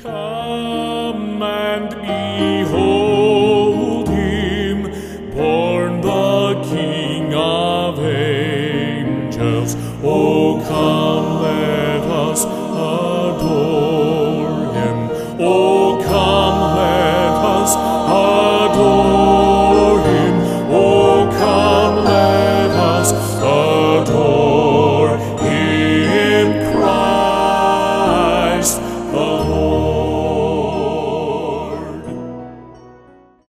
Come and behold him, born the King of angels. Oh, come.